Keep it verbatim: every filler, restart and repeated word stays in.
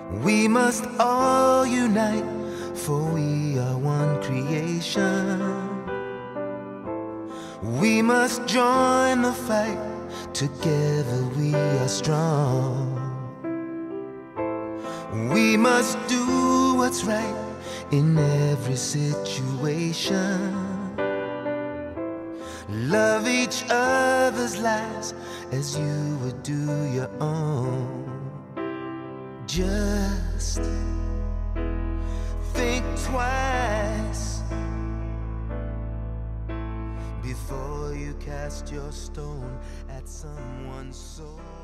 We must all unite, for we are one creation. We must join the fight, together we are strong. We must do what's right in every situation. Love each other's lives as you would do your own. Just think twice before you cast your stone at someone's soul.